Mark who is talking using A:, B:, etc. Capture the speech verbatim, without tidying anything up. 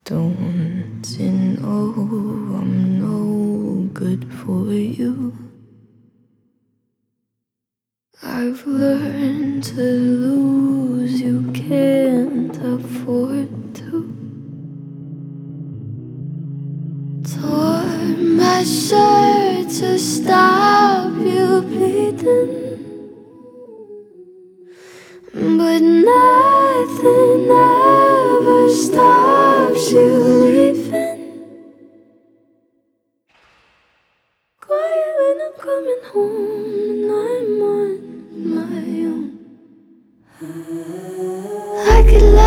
A: Don't you know I'm no good for you? I've learned to lose, you can't afford to. Tore my shirt to stop you bleeding, but now